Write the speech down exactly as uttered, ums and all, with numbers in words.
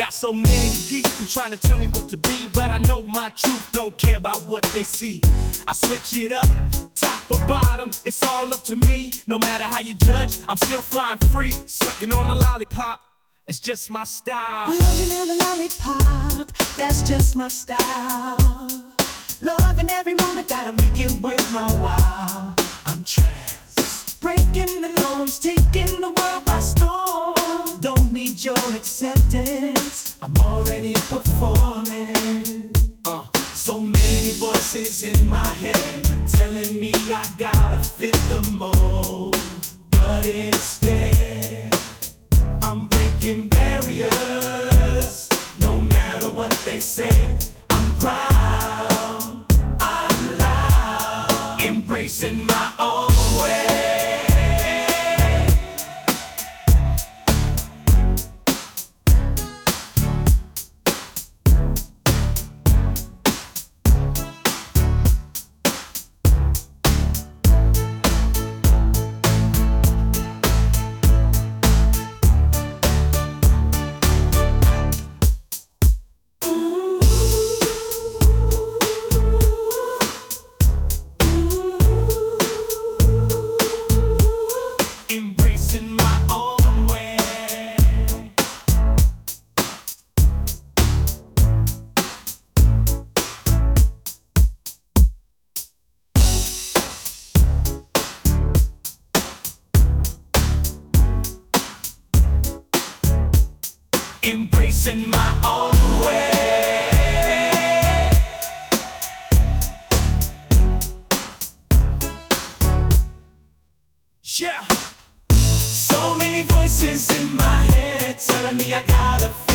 Got so many people trying to tell me what to be, but I know my truth, don't care about what they see. I switch it up, top or bottom, it's all up to me. No matter how you judge, I'm still flying free. Sucking on a lollipop, it's just my style. Loving every lollipop, that's just my style. Loving every moment that I'm making with my wow. I'm trans, breaking the norms, taking the world by storm. Don't need your acceptance, I'm already performing. uh, So many voices in my head telling me I gotta fit the mold, but instead I'm breaking barriers. No matter what they say, I'm proud, I'm loud, embracing my own way. Embracing my own way. Embracing my own way. Yeah. So many voices in my head telling me I gotta